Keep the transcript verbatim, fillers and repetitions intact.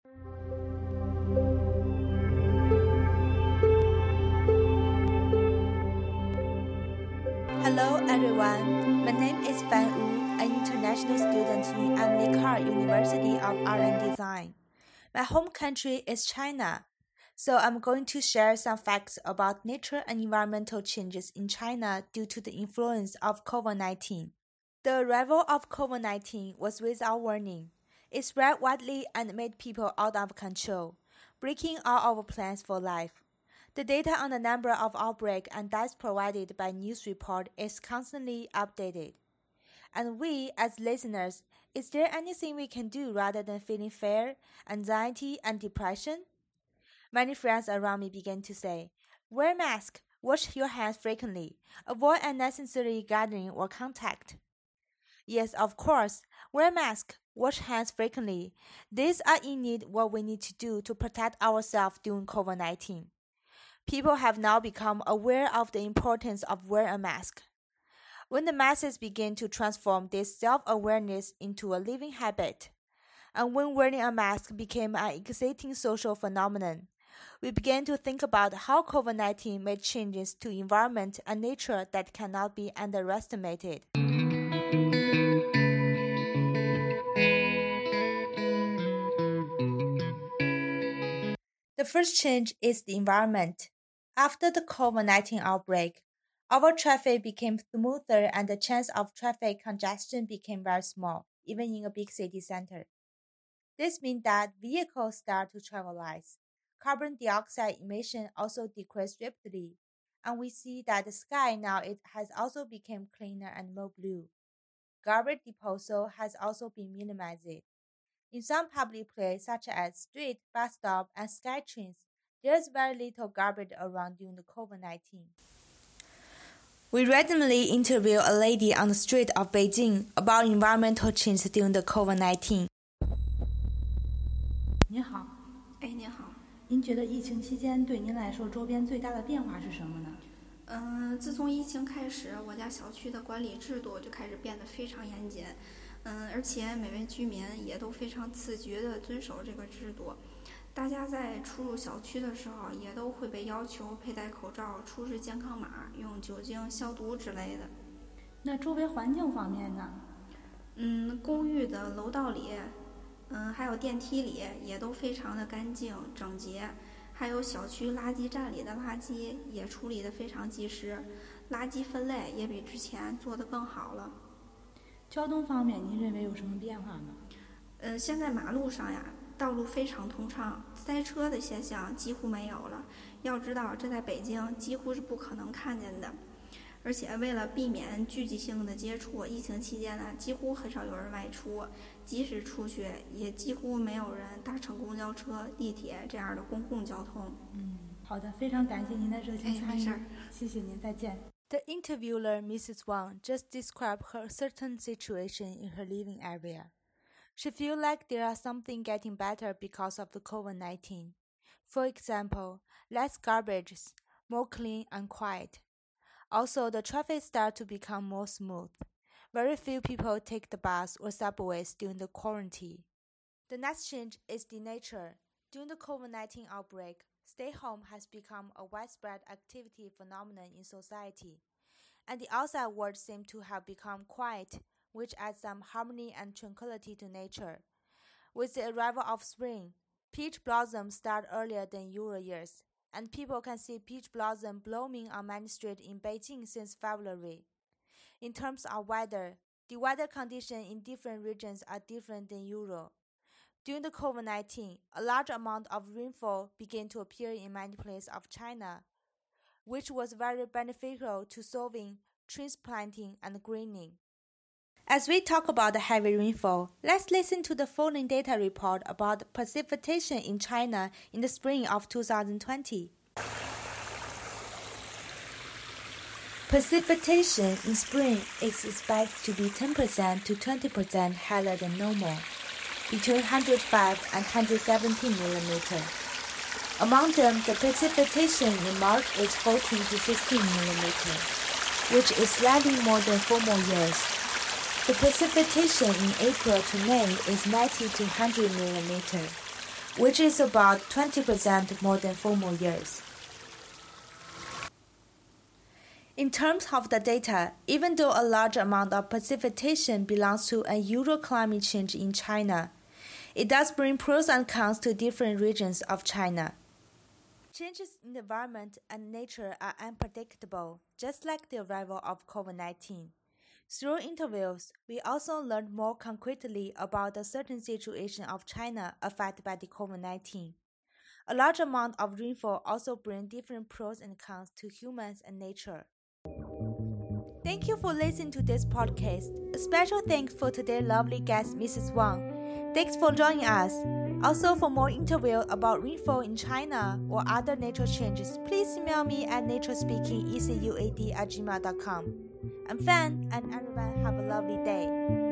Hello everyone, my name is Fan Wu, an international student in Emily Carr University of Art and Design. My home country is China, so I'm going to share some facts about nature and environmental changes in China due to the influence of COVID nineteen. The arrival of COVID nineteen was without warning. It spread widely and made people out of control, breaking all our plans for life. The data on the number of outbreaks and deaths provided by news report is constantly updated. And we, as listeners, is there anything we can do rather than feeling fear, anxiety, and depression? Many friends around me began to say, wear a mask, wash your hands frequently, avoid unnecessary gathering or contact. Yes, of course, wear a mask, wash hands frequently. These are indeed what we need to do to protect ourselves during COVID nineteen. People have now become aware of the importance of wearing a mask. When the masses begin to transform this self-awareness into a living habit, and when wearing a mask became an exciting social phenomenon, we began to think about how COVID nineteen made changes to environment and nature that cannot be underestimated. The first change is the environment. After the COVID nineteen outbreak, our traffic became smoother and the chance of traffic congestion became very small, even in a big city center. This means that vehicles start to travel less. Carbon dioxide emission also decreased rapidly, and we see that the sky now it has also become cleaner and more blue. Garbage disposal has also been minimized. In some public places such as street, bus stop, and sky trains, there is very little garbage around during the COVID nineteen. We randomly interviewed a lady on the street of Beijing about environmental change during the COVID nineteen. 您好， 哎，您好。 您觉得疫情期间对您来说周边最大的变化是什么呢？ 嗯，自从疫情开始，我家小区的管理制度就开始变得非常严谨。嗯，而且每位居民也都非常自觉地遵守这个制度。大家在出入小区的时候，也都会被要求佩戴口罩、出示健康码、用酒精消毒之类的。 那周围环境方面呢？ 嗯，公寓的楼道里，嗯，还有电梯里也都非常的干净整洁，还有小区垃圾站里的垃圾也处理得非常及时，垃圾分类也比之前做得更好了。 交通方面，您认为有什么变化呢？ 呃，现在马路上呀，道路非常通畅，塞车的现象几乎没有了。要知道，这在北京几乎是不可能看见的。而且为了避免聚集性的接触，疫情期间呢，几乎很少有人外出，即使出去，也几乎没有人搭乘公交车、地铁这样的公共交通。 嗯，好的，非常感谢您的热情参与， 哎， 谢谢您，再见。 The interviewer, Missus Wang, just described her certain situation in her living area. She feels like there are something getting better because of the COVID nineteen. For example, less garbage, more clean and quiet. Also, the traffic starts to become more smooth. Very few people take the bus or subways during the quarantine. The next change is the nature. During the COVID nineteen outbreak, stay home has become a widespread activity phenomenon in society, and the outside world seems to have become quiet, which adds some harmony and tranquility to nature. With the arrival of spring, peach blossoms start earlier than usual years, and people can see peach blossom blooming on many streets in Beijing since February. In terms of weather, the weather conditions in different regions are different than usual. During the COVID nineteen, a large amount of rainfall began to appear in many places of China, which was very beneficial to solving tree planting and greening. As we talk about the heavy rainfall, let's listen to the following data report about precipitation in China in the spring of two thousand twenty. Precipitation in spring is expected to be ten percent to twenty percent higher than normal, between one hundred five and one hundred seventeen millimeters. Among them, the precipitation in March is fourteen to sixteen millimeters, which is slightly more than four more years. The precipitation in April to May is ninety to one hundred millimeters, which is about twenty percent more than former years. In terms of the data, even though a large amount of precipitation belongs to unusual climate change in China, it does bring pros and cons to different regions of China. Changes in the environment and nature are unpredictable, just like the arrival of COVID nineteen. Through interviews, we also learned more concretely about the certain situation of China affected by the COVID nineteen. A large amount of rainfall also brings different pros and cons to humans and nature. Thank you for listening to this podcast. A special thanks for today's lovely guest, Missus Wang. Thanks for joining us. Also, for more interviews about rainfall in China or other nature changes, please email me at naturespeaking e c u a d at gmail dot com. I'm Fan, and everyone have a lovely day.